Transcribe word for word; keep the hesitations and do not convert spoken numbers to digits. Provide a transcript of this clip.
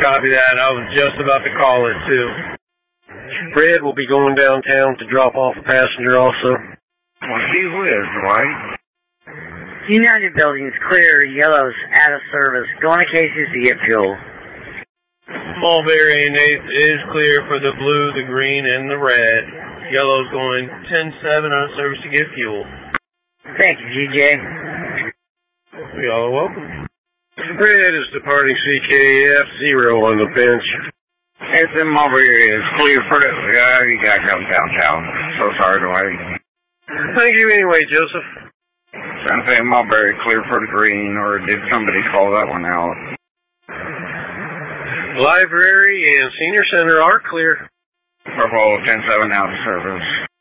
Copy that. I was just about to call it, too. Red will be going downtown to drop off a passenger also. Well, gee whiz, Dwight. United Building's clear. Yellow's out of service. Going to Casey's to get fuel. Mulberry and eighth is clear for the blue, the green, and the red. Yellow's going ten seven out of service to get fuel. Thank you, G J. Y'all are welcome. Red is departing C K F zero on the bench. S M Mulberry is clear for the... Yeah, you gotta come downtown. So sorry, Dwight. Thank you anyway, Joseph. Santa Fe Mulberry clear for the green, or did somebody call that one out? Library and Senior Center are clear. Purple ten seven out of service.